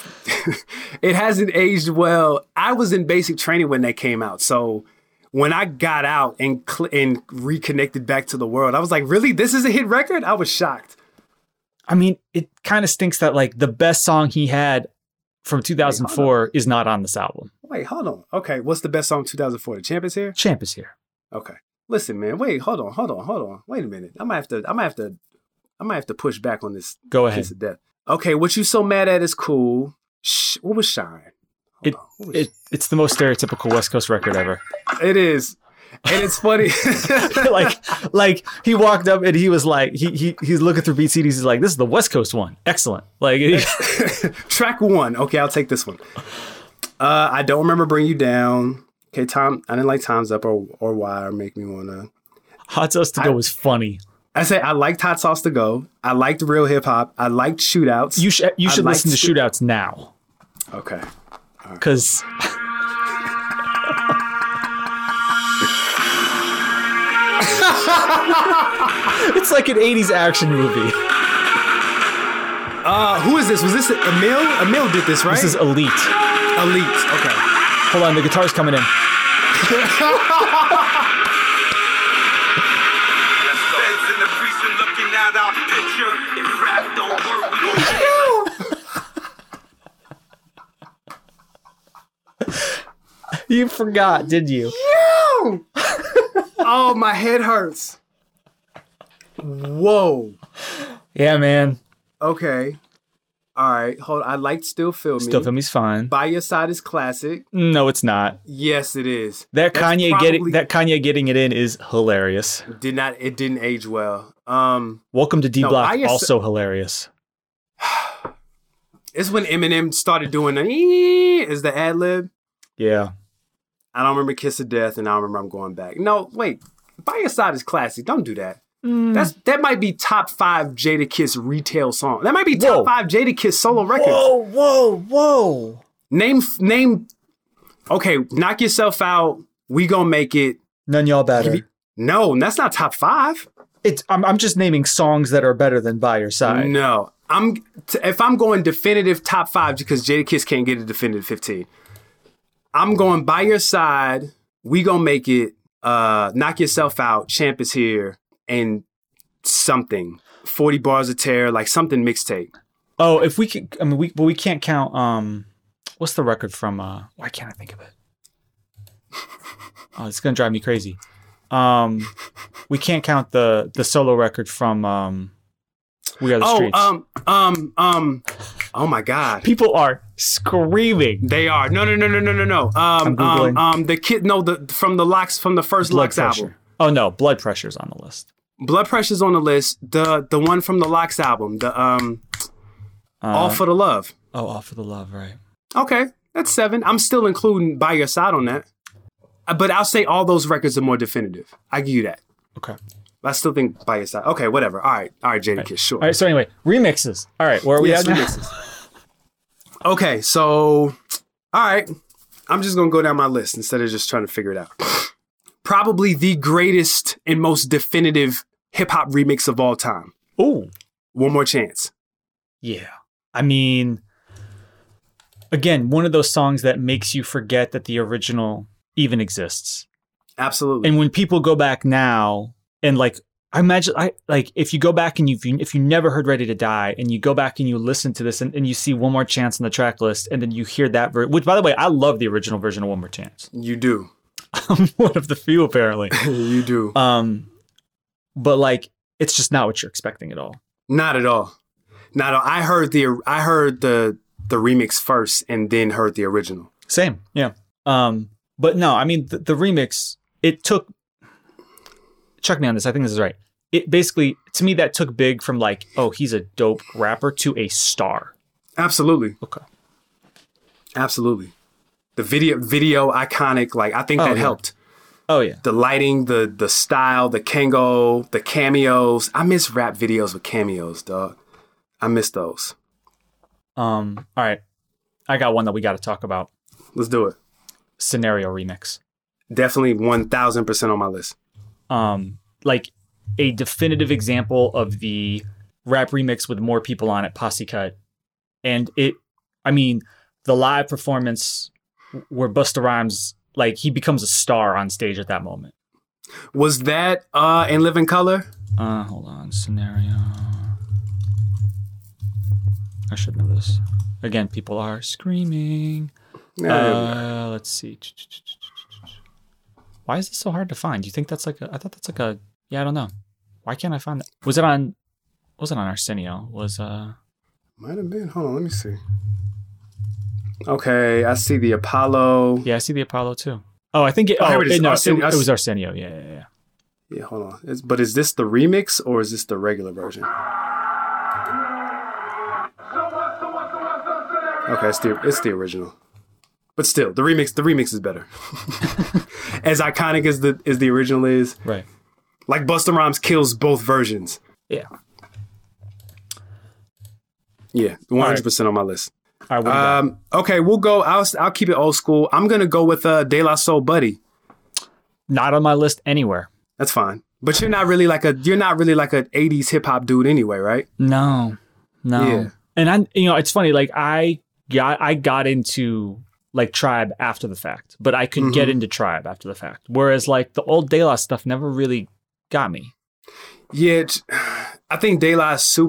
aged well. I was in basic training when they came out. So when I got out and reconnected back to the world, I was like, really? This is a hit record? I was shocked. I mean, it kind of stinks that like the best song he had from 2004 is not on this album. Wait, hold on. Okay, what's the best song 2004? The Champ is Here? Champ is Here. Okay. Listen, man. Wait, hold on. Wait a minute. I might have to push back on this. Go ahead. Kiss of Death. Okay, what you so mad at is cool. What was Shine? It's the most stereotypical West Coast record ever. It is. And it's funny. like he walked up and he was like, he's looking through beat CDs. He's like, this is the West Coast one. Excellent. Like track 1. Okay, I'll take this one. I don't remember Bring You Down. Okay, I didn't like Time's Up or Why or Make Me Wanna. Hot Sauce to Go was funny. I say I liked Hot Sauce to Go. I liked Real Hip Hop. I liked Shootouts. You should listen to Shootouts now. Okay. Because it's like an 80s action movie. Who is this? Was this Emil? Emil did this, right? This is Elite. Elite. Okay. Hold on, the guitar's coming in. You forgot, did you? Yo! Oh, my head hurts. Whoa. Yeah, man. Okay. All right. Hold on. I liked Still Feel Me. Still Feel Me's fine. By Your Side is classic. No, it's not. Yes, it is. That Kanye getting it in is hilarious. It didn't age well. Welcome to D Block, also hilarious. It's when Eminem started doing the ad lib. Yeah. I don't remember Kiss of Death, and I don't remember I'm Going Back. No, wait. By Your Side is classic. Don't do that. That might be top 5 Jadakiss retail song. That might be top 5 Jadakiss solo records. Whoa. Name. Okay, Knock Yourself Out. We Gon' Make It. None Y'all Better. No, that's not top 5. I'm just naming songs that are better than By Your Side. No, if I'm going definitive top 5 because Jadakiss can't get a definitive 15. I'm going By Your Side. We Gon' Make It. Knock Yourself Out. Champ is Here. And something 40 Bars of Terror, like something mixtape. Oh, if we can, I mean, we can't count. What's the record from? Why can't I think of it? Oh, it's gonna drive me crazy. We can't count the solo record from We Are the Streets. Oh my God! People are screaming. They are. No. I'm Googling. The kid. No, from the first Blood Lux Pressure. album. Oh no, Blood Pressure's on the list. Blood Pressure's on the list. The one from the Lux album. The All for the Love. Oh, All for the Love, right? Okay, that's 7. I'm still including By Your Side on that. But I'll say all those records are more definitive. I give you that. Okay. I still think By Your Side. Okay, whatever. All right, Jadakiss, sure. All right, so anyway, remixes. All right, where are we at now? Remixes. Okay, so, all right. I'm just going to go down my list instead of just trying to figure it out. Probably the greatest and most definitive hip-hop remix of all time. Ooh. One More Chance. Yeah. I mean, again, one of those songs that makes you forget that the original even exists. Absolutely. And when people go back now and like, I imagine if you go back and if you never heard Ready to Die and you go back and you listen to this and you see One More Chance on the track list and then you hear that which by the way, I love the original version of One More Chance. You do. I'm one of the few apparently. You do. But like, it's just not what you're expecting at all. Not at all. Not at all. I heard the remix first and then heard the original. Same. Yeah. But no, I mean the remix, it took, check me on this, I think this is right. It basically, to me, that took Big from like, oh, he's a dope rapper to a star. Absolutely. Okay. Absolutely. The video iconic, like I think that helped. Oh yeah. The lighting, the style, the Kango, the cameos. I miss rap videos with cameos, dog. I miss those. All right. I got one that we got to talk about. Let's do it. Scenario remix. Definitely 1,000% on my list. Like a definitive example of the rap remix with more people on it, Posse Cut. And the live performance where Busta Rhymes, like, he becomes a star on stage at that moment. Was that in Living Color? Hold on. Scenario. I should know this. Again, people are screaming. Let's see. Why is this so hard to find? Do you think that's I thought that's I don't know. Why can't I find that? Wasn't on Arsenio. Might have been. Hold on, let me see. Okay, I see the Apollo. Yeah, I see the Apollo too. Oh, I think it was Arsenio. Yeah. Yeah, hold on. But is this the remix or is this the regular version? Okay, it's the original. But still, the remix is better. As iconic as the original is. Right. Like Busta Rhymes kills both versions. Yeah. Yeah, 100% on my list. All right, okay, we'll go. I'll keep it old school. I'm gonna go with De La Soul Buddy. Not on my list anywhere. That's fine. But you're not really like a 80s hip hop dude anyway, right? No. Yeah. And it's funny. Like I got into like Tribe after the fact, but I couldn't get into Tribe after the fact. Whereas like the old De La stuff never really got me. Yeah, I think De La is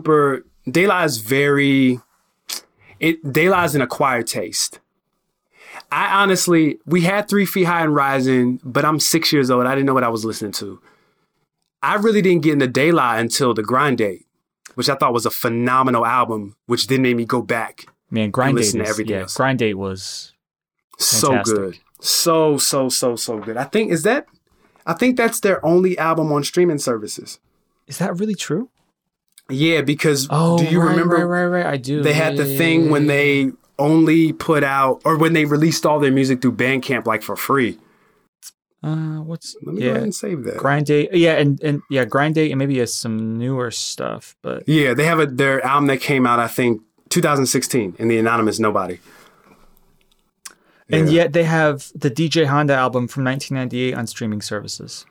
an acquired taste. I honestly, we had 3 Feet High and Rising, but I'm 6 years old. I didn't know what I was listening to. I really didn't get into De La until The Grind Date, which I thought was a phenomenal album, which then made me go back. Man, Grind Date to everything else. Grind Date was fantastic. So good. So good. I think that's their only album on streaming services. Is that really true? Yeah, because do you remember? Right. I do. They had the thing when they only put out, or when they released all their music through Bandcamp, like for free. Let me go ahead and save that. Grind Date, and Grind Date, and maybe some newer stuff, but yeah, they have their album that came out, I think, 2016, in the Anonymous Nobody. Yeah. And yet they have the DJ Honda album from 1998 on streaming services.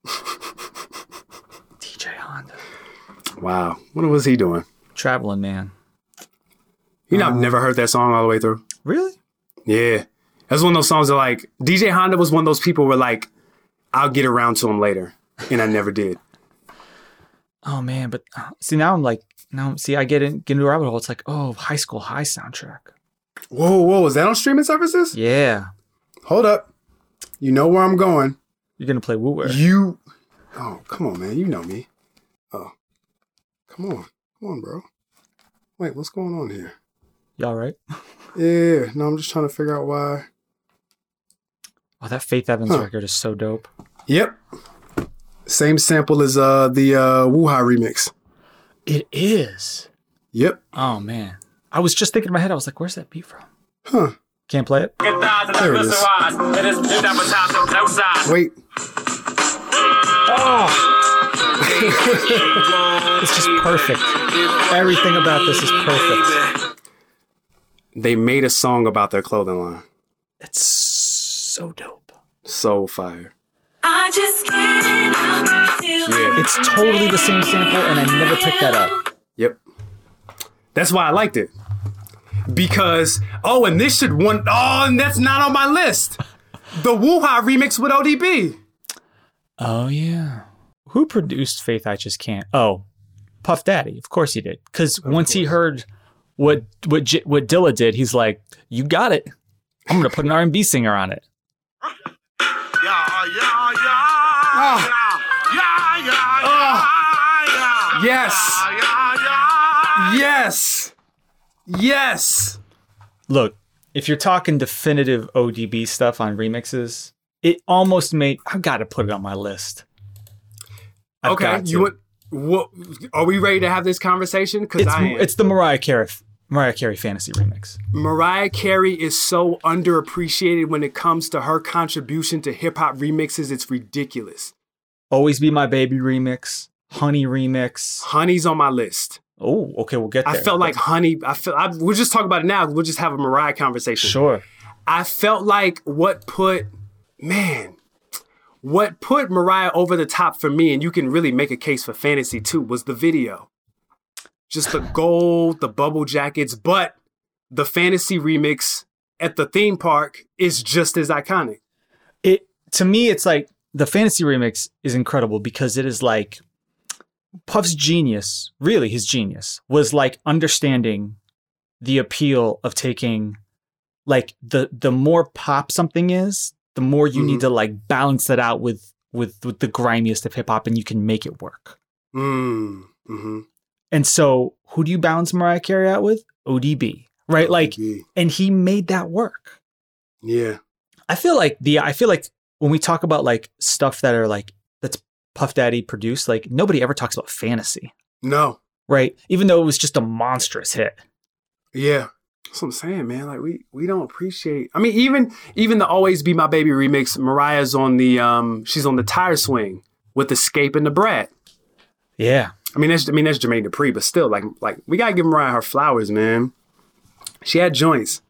DJ Honda. Wow. What was he doing? Traveling, man. I've never heard that song all the way through. Really? Yeah. That's one of those songs that, like, DJ Honda was one of those people where, like, I'll get around to him later. And I never did. Oh, man. But see, now I'm like, I get into a rabbit hole. It's like, High School High soundtrack. Whoa. Is that on streaming services? Yeah. Hold up. You know where I'm going. You're going to play Wu Wei. Oh, come on, man. You know me. Oh. Come on, bro. Wait, what's going on here? Y'all right? Yeah. No, I'm just trying to figure out why. Oh, that Faith Evans record is so dope. Yep. Same sample as the Wu-Ha remix. It is. Yep. Oh, man. I was just thinking in my head, I was like, where's that beat from? Huh. Can't play it? There it is. Wait. Oh! It's just perfect. Everything about this is perfect. They made a song about their clothing line. It's so dope. So fire. I just can't. Yeah. It's totally the same sample, and I never picked that up. Yep. That's why I liked it. Because, and this should and that's not on my list. The Wu-Ha remix with ODB. Oh, yeah. Who produced Faith I Just Can't? Oh, Puff Daddy. Of course he did. Because once he heard what Dilla did, he's like, you got it. I'm going to put an R&B singer on it. Yes. Look, if you're talking definitive ODB stuff on remixes, it almost I've got to put it on my list. What? Are we ready to have this conversation? Because it's the Mariah Carey Fantasy remix. Mariah Carey is so underappreciated when it comes to her contribution to hip hop remixes. It's ridiculous. Always Be My Baby remix, Honey remix. Honey's on my list. Oh, okay, we'll get there. I felt like Honey. We'll just talk about it now. We'll just have a Mariah conversation. Sure. I felt like what put Mariah over the top for me, and you can really make a case for Fantasy too, was the video. Just the gold, the bubble jackets, but the Fantasy remix at the theme park is just as iconic. To me, it's like the Fantasy remix is incredible because it is like Puff's genius, really his genius, was like understanding the appeal of taking like the more pop something is, the more you need to like balance that out with the grimiest of hip hop, and you can make it work. Mm-hmm. And so who do you balance Mariah Carey out with? ODB, right? ODB. Like, and he made that work. Yeah. I feel like when we talk about like stuff that are like, that's Puff Daddy produced, like nobody ever talks about Fantasy. No. Right? Even though it was just a monstrous hit. Yeah. That's what I'm saying, man. Like we don't appreciate. I mean, even the Always Be My Baby remix, Mariah's on the she's on the tire swing with Escape and the Brat. Yeah. I mean that's Jermaine Dupri, but still, like we gotta give Mariah her flowers, man. She had joints.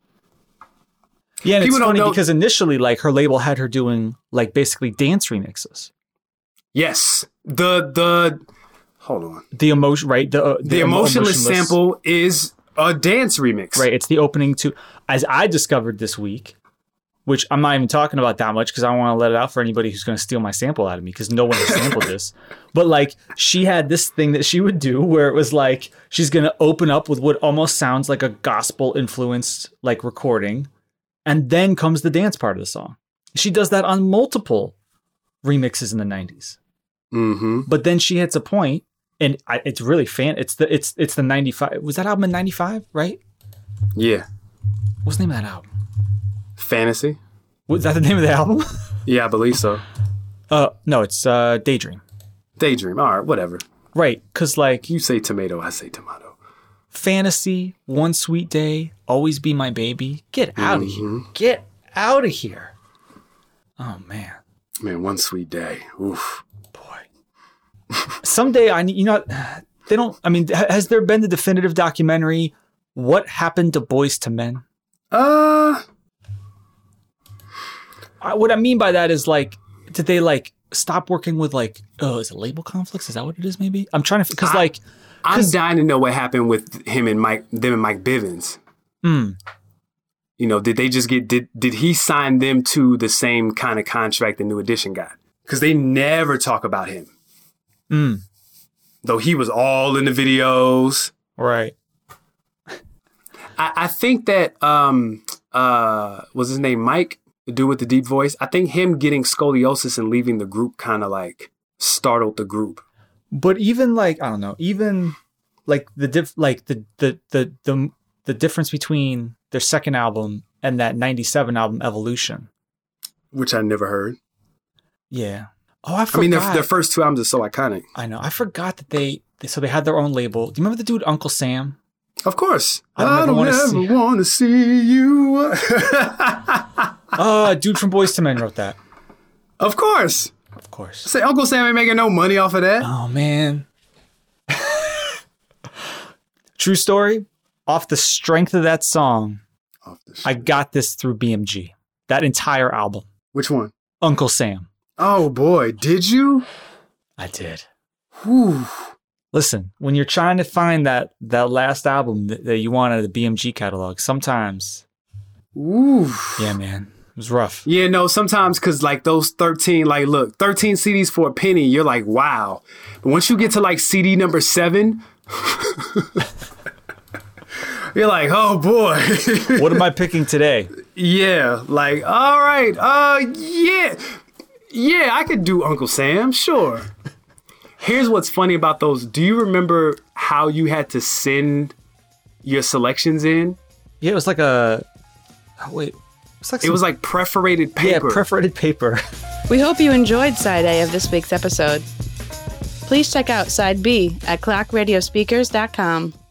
Yeah, and it's funny because initially, like her label had her doing like basically dance remixes. Yes, the hold on, the emotion, right? The Emotionless sample is a dance remix, right? It's the opening to, as I discovered this week, which I'm not even talking about that much because I don't want to let it out for anybody who's going to steal my sample out of me because no one has sampled this. But like she had this thing that she would do where it was like she's going to open up with what almost sounds like a gospel influenced like recording, and then comes the dance part of the song. She does that on multiple remixes in the 90s. Mm-hmm. But then she hits a point, and it's really it's the 95. Was that album in 95, right? Yeah. What's the name of that album? Fantasy. Was that the name of the album? Yeah, I believe so. No, it's Daydream. Daydream. All right, whatever. Right, because like you say tomato, I say tomato. Fantasy, One Sweet Day, Always Be My Baby. Get out of here. Get out of here. Oh man. Man, One Sweet Day. Oof. Boy. Someday I need. They don't. I mean, has there been the definitive documentary? What happened to Boys to Men? What I mean by that is like, did they like stop working with like, is it label conflicts? Is that what it is? Maybe I'm trying to because like I'm dying to know what happened with him and Mike Bivins. You know, did they just did he sign them to the same kind of contract the New Edition got? Because they never talk about him. Though he was all in the videos. Right. I think that was his name Mike, the dude with the deep voice. I think him getting scoliosis and leaving the group kind of like startled the group. But even like, I don't know, even like the difference between their second album and that 97 album Evolution, which I never heard. Yeah. Oh, I forgot. I mean, their first two albums are so iconic. I know. I forgot that they had their own label. Do you remember the dude Uncle Sam? Of course. I don't ever want to see you. Dude from Boyz II Men wrote that. Of course. Of course. Say Uncle Sam ain't making no money off of that. Oh, man. True story. Off the strength of that song, I got this through BMG. That entire album. Which one? Uncle Sam. Oh, boy. Did you? I did. Whew. Listen, when you're trying to find that last album that you want out of the BMG catalog, sometimes, yeah, man, it was rough. Yeah, no, sometimes because like those 13 CDs for a penny, you're like, wow. But once you get to like CD number 7, you're like, oh boy. What am I picking today? Yeah, like, all right, yeah, I could do Uncle Sam, sure. Here's what's funny about those. Do you remember how you had to send your selections in? Yeah, it was like it was like perforated paper. Yeah, perforated paper. We hope you enjoyed Side A of this week's episode. Please check out Side B at clockradiospeakers.com.